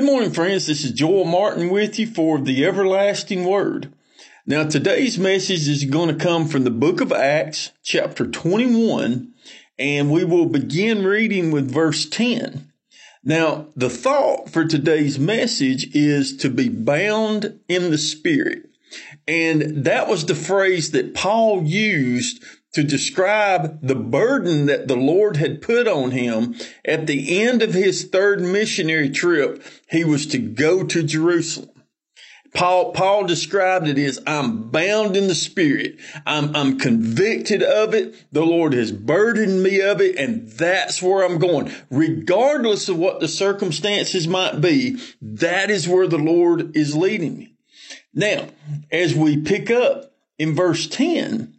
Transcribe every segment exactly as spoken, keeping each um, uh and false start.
Good morning, friends. This is Joel Martin with you for the Everlasting Word. Now, today's message is going to come from the book of Acts, chapter twenty-one, and we will begin reading with verse ten. Now, the thought for today's message is to be bound in the Spirit. And that was the phrase that Paul used to describe the burden that the Lord had put on him at the end of his third missionary trip. He was to go to Jerusalem. Paul, Paul described it as, I'm bound in the Spirit. I'm, I'm convicted of it. The Lord has burdened me of it, and that's where I'm going. Regardless of what the circumstances might be, that is where the Lord is leading me. Now, as we pick up in verse ten,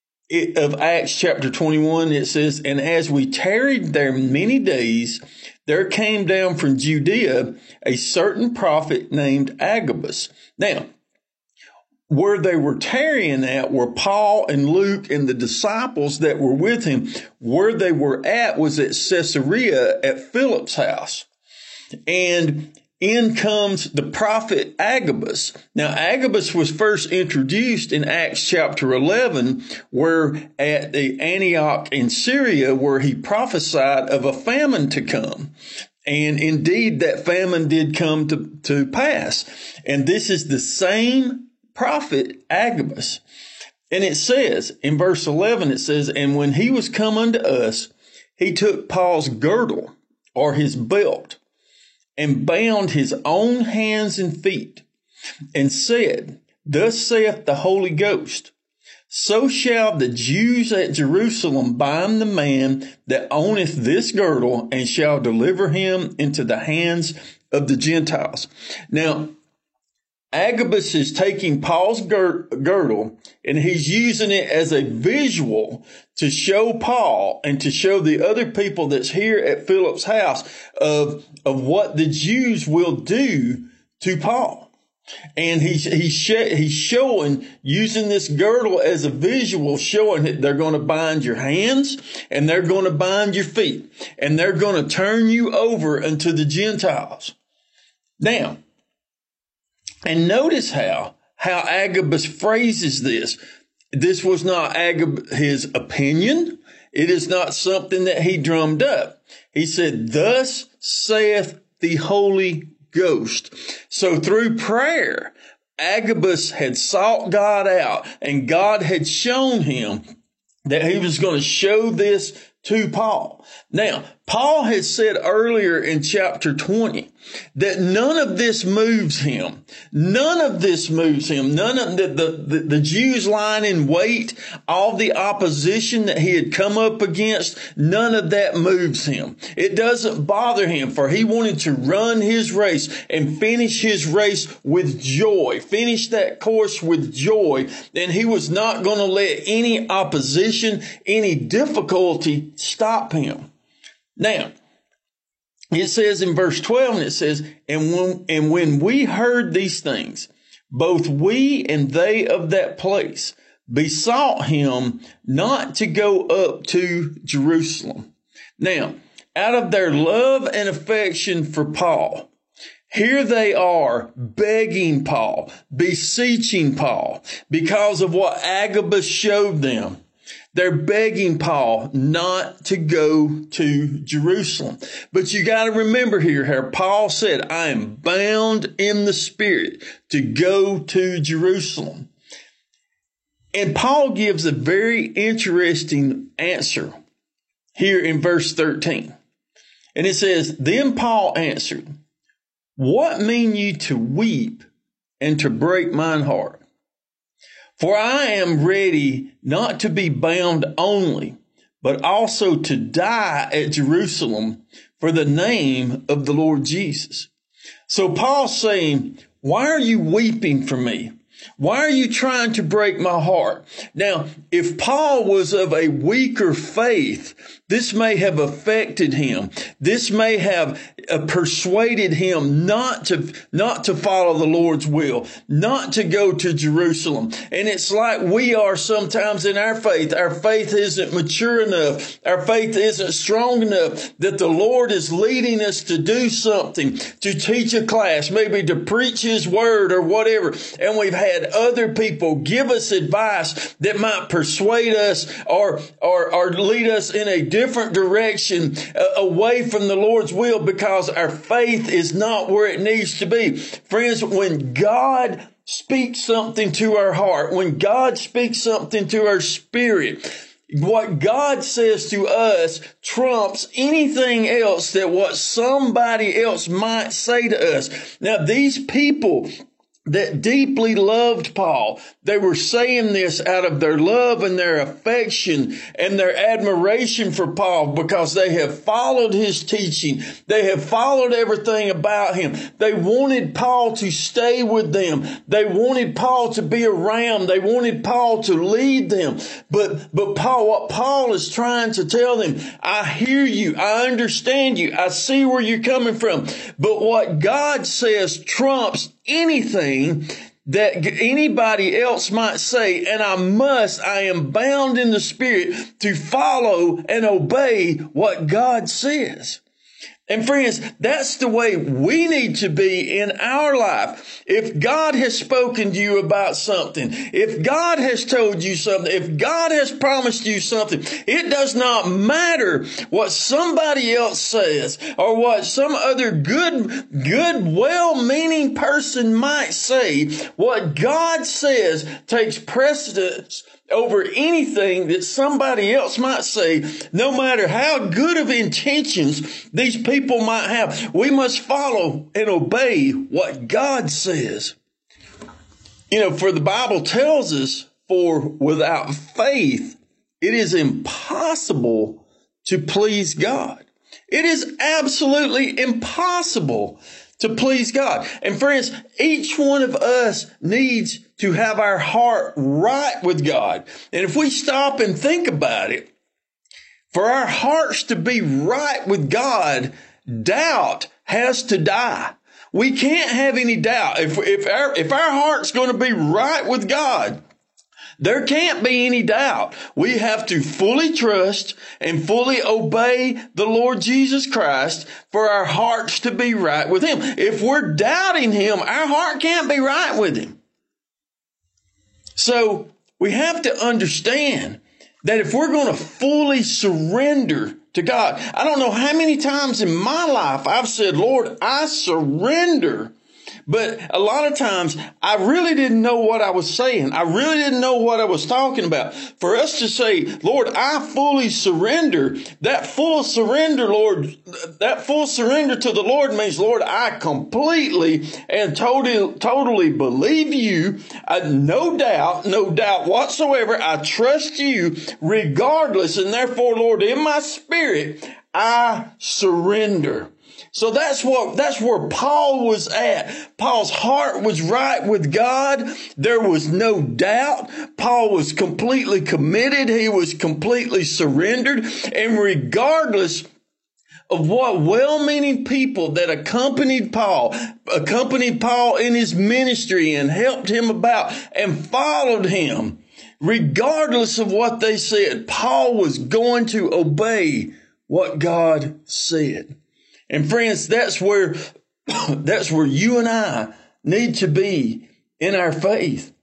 of Acts chapter twenty-one, it says, and as we tarried there many days, there came down from Judea a certain prophet named Agabus. Now, where they were tarrying at were Paul and Luke and the disciples that were with him. Where they were at was at Caesarea at Philip's house. And in comes the prophet Agabus. Now, Agabus was first introduced in Acts chapter eleven, where at the Antioch in Syria, where he prophesied of a famine to come. And indeed, that famine did come to, to pass. And this is the same prophet Agabus. And it says in verse eleven, it says, and when he was come unto us, he took Paul's girdle or his belt, and bound his own hands and feet, and said, thus saith the Holy Ghost, so shall the Jews at Jerusalem bind the man that owneth this girdle, and shall deliver him into the hands of the Gentiles. Now, Agabus is taking Paul's girdle, and he's using it as a visual to show Paul and to show the other people that's here at Philip's house of, of what the Jews will do to Paul. And he's, he's, sh- he's showing, using this girdle as a visual, showing that they're going to bind your hands and they're going to bind your feet, and they're going to turn you over unto the Gentiles. Now, and notice how, how Agabus phrases this. This was not Agab, his opinion. It is not something that he drummed up. He said, thus saith the Holy Ghost. So through prayer, Agabus had sought God out, and God had shown him that he was going to show this to Paul. Now, Paul had said earlier in chapter twenty that none of this moves him. None of this moves him. None of the, the, the, the Jews lying in wait, all the opposition that he had come up against, none of that moves him. It doesn't bother him, for he wanted to run his race and finish his race with joy, finish that course with joy. And he was not going to let any opposition, any difficulty stop him. Now, it says in verse twelve, and it says, and when, and when we heard these things, both we and they of that place besought him not to go up to Jerusalem. Now, out of their love and affection for Paul, here they are begging Paul, beseeching Paul, because of what Agabus showed them. They're begging Paul not to go to Jerusalem. But you got to remember here how Paul said, I am bound in the Spirit to go to Jerusalem. And Paul gives a very interesting answer here in verse thirteen. And it says, then Paul answered, what mean ye to weep and to break mine heart? For I am ready not to be bound only, but also to die at Jerusalem for the name of the Lord Jesus. So Paul's saying, why are you weeping for me? Why are you trying to break my heart? Now, if Paul was of a weaker faith This may have affected him. This may have uh, persuaded him not to, not to follow the Lord's will, not to go to Jerusalem. And it's like we are sometimes in our faith. Our faith isn't mature enough. Our faith isn't strong enough that the Lord is leading us to do something, to teach a class, maybe to preach His word or whatever. And we've had other people give us advice that might persuade us or, or, or lead us in a different direction uh, away from the Lord's will because our faith is not where it needs to be. Friends, when God speaks something to our heart, when God speaks something to our spirit, what God says to us trumps anything else that what somebody else might say to us. Now, these people that deeply loved Paul, they were saying this out of their love and their affection and their admiration for Paul because they have followed his teaching. They have followed everything about him. They wanted Paul to stay with them. They wanted Paul to be around. They wanted Paul to lead them. But, but Paul, what Paul is trying to tell them, I hear you. I understand you. I see where you're coming from. But what God says trumps anything that anybody else might say, and I must, I am bound in the Spirit to follow and obey what God says. And friends, that's the way we need to be in our life. If God has spoken to you about something, if God has told you something, if God has promised you something, it does not matter what somebody else says or what some other good, good, well-meaning person might say. What God says takes precedence over anything that somebody else might say, no matter how good of intentions these people might have. We must follow and obey what God says. You know, for the Bible tells us, for without faith, it is impossible to please God. It is absolutely impossible to please God. And friends, each one of us needs to have our heart right with God. And if we stop and think about it, for our hearts to be right with God, doubt has to die. We can't have any doubt. If, if our, if our heart's going to be right with God, there can't be any doubt. We have to fully trust and fully obey the Lord Jesus Christ for our hearts to be right with Him. If we're doubting Him, our heart can't be right with Him. So we have to understand that if we're going to fully surrender to God, I don't know how many times in my life I've said, Lord, I surrender. But a lot of times I really didn't know what I was saying. I really didn't know what I was talking about. For us to say, Lord, I fully surrender, that full surrender, Lord, that full surrender to the Lord means, Lord, I completely and totally, totally believe you. I, no doubt, no doubt whatsoever. I trust you regardless. And therefore, Lord, in my spirit, I surrender. So that's what, that's where Paul was at. Paul's heart was right with God. There was no doubt. Paul was completely committed. He was completely surrendered. And regardless of what well-meaning people that accompanied Paul, accompanied Paul in his ministry and helped him about and followed him, regardless of what they said, Paul was going to obey what God said. And friends, that's where, that's where you and I need to be in our faith.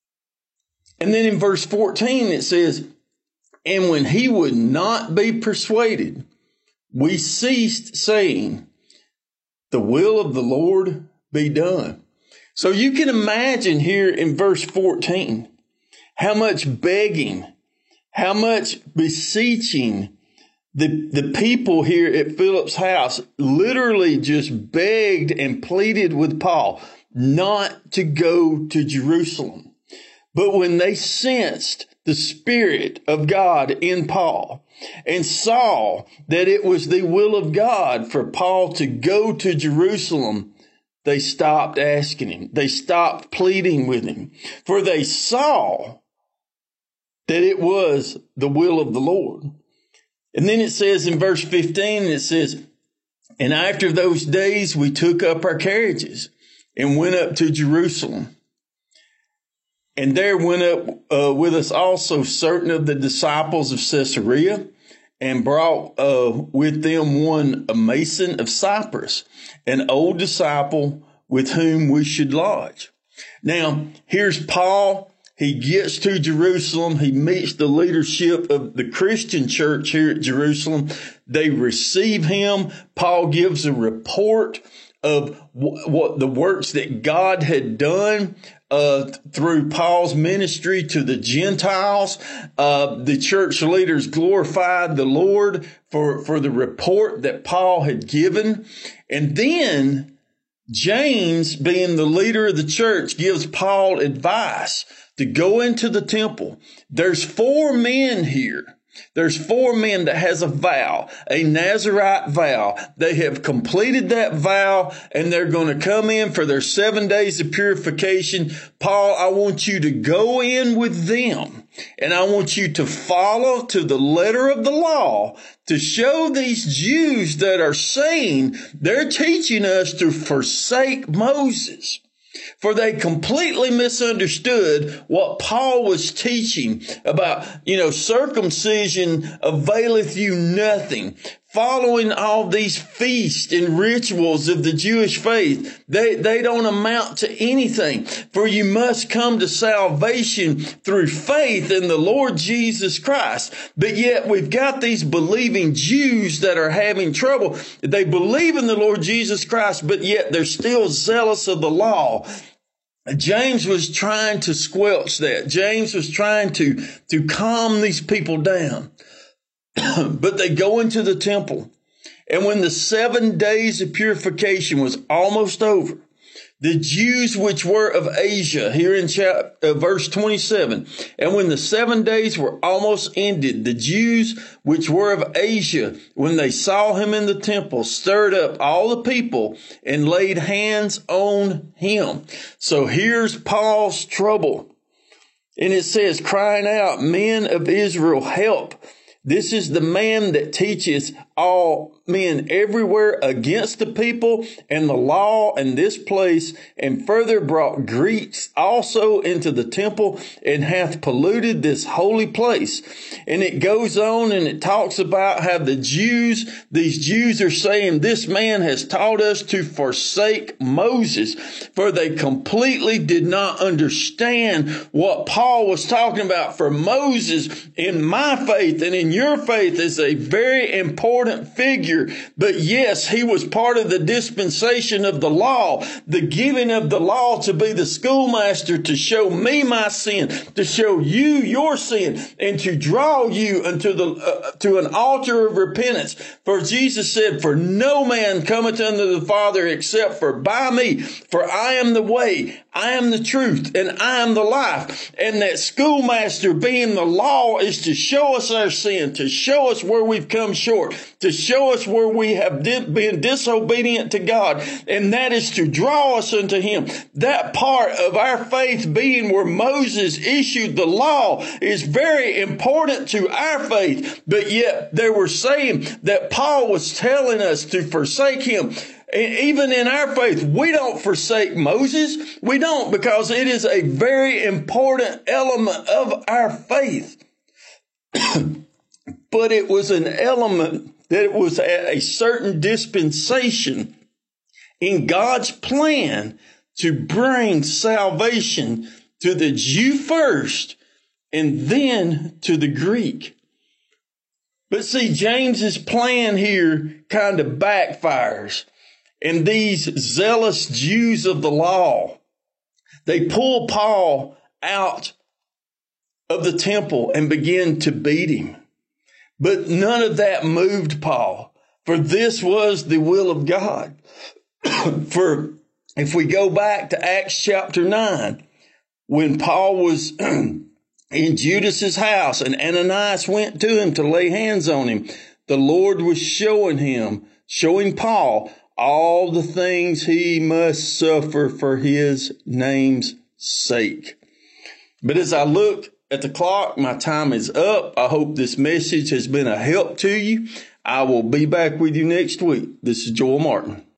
And then in verse fourteen, it says, and when he would not be persuaded, we ceased saying, the will of the Lord be done. So you can imagine here in verse fourteen, how much begging, how much beseeching The, the people here at Philip's house literally just begged and pleaded with Paul not to go to Jerusalem. But when they sensed the Spirit of God in Paul and saw that it was the will of God for Paul to go to Jerusalem, they stopped asking him. They stopped pleading with him, for they saw that it was the will of the Lord. And then it says in verse fifteen, it says, and after those days we took up our carriages and went up to Jerusalem. And there went up uh, with us also certain of the disciples of Caesarea, and brought uh, with them one a Mason of Cyprus, an old disciple with whom we should lodge. Now, here's Paul. He gets to Jerusalem. He meets the leadership of the Christian church here at Jerusalem. They receive him. Paul gives a report of what the works that God had done uh, through Paul's ministry to the Gentiles. Uh, the church leaders glorified the Lord for, for the report that Paul had given. And then James, being the leader of the church, gives Paul advice to go into the temple. There's four men here. There's four men that has a vow, a Nazirite vow. They have completed that vow and they're going to come in for their seven days of purification. Paul, I want you to go in with them and I want you to follow to the letter of the law to show these Jews that are saying they're teaching us to forsake Moses. For they completely misunderstood what Paul was teaching about, you know, circumcision availeth you nothing. Following all these feasts and rituals of the Jewish faith, they, they don't amount to anything. For you must come to salvation through faith in the Lord Jesus Christ. But yet we've got these believing Jews that are having trouble. They believe in the Lord Jesus Christ, but yet they're still zealous of the law. James was trying to squelch that. James was trying to, to calm these people down. But they go into the temple. And when the seven days of purification was almost over, the Jews which were of Asia, here in chapter, uh, verse twenty-seven, and when the seven days were almost ended, the Jews which were of Asia, when they saw him in the temple, stirred up all the people and laid hands on him. So here's Paul's trouble. And it says, crying out, men of Israel, help. This is the man that teaches all men everywhere against the people and the law in this place, and further brought Greeks also into the temple, and hath polluted this holy place. And it goes on and it talks about how the Jews, these Jews are saying, this man has taught us to forsake Moses, for they completely did not understand what Paul was talking about. For Moses, in my faith and in your faith, is a very important figure. But yes, he was part of the dispensation of the law, the giving of the law to be the schoolmaster, to show me my sin, to show you your sin, and to draw you unto the uh, to an altar of repentance. For Jesus said, for no man cometh unto the Father except for by me. For I am the way, I am the truth, and I am the life. And that schoolmaster, being the law, is to show us our sin, to show us where we've come short, to show us where we have di- been disobedient to God. And that is to draw us unto him. That part of our faith being where Moses issued the law is very important to our faith. But yet they were saying that Paul was telling us to forsake him. Even in our faith, we don't forsake Moses. We don't, because it is a very important element of our faith. But it was an element that was at a certain dispensation in God's plan to bring salvation to the Jew first and then to the Greek. But see, James's plan here kind of backfires. And these zealous Jews of the law, they pull Paul out of the temple and begin to beat him. But none of that moved Paul, for this was the will of God. For if we go back to Acts chapter nine, when Paul was in Judas's house and Ananias went to him to lay hands on him, the Lord was showing him, showing Paul, all the things he must suffer for his name's sake. But as I look at the clock. My time is up. I hope this message has been a help to you. I will be back with you next week. This is Joel Martin.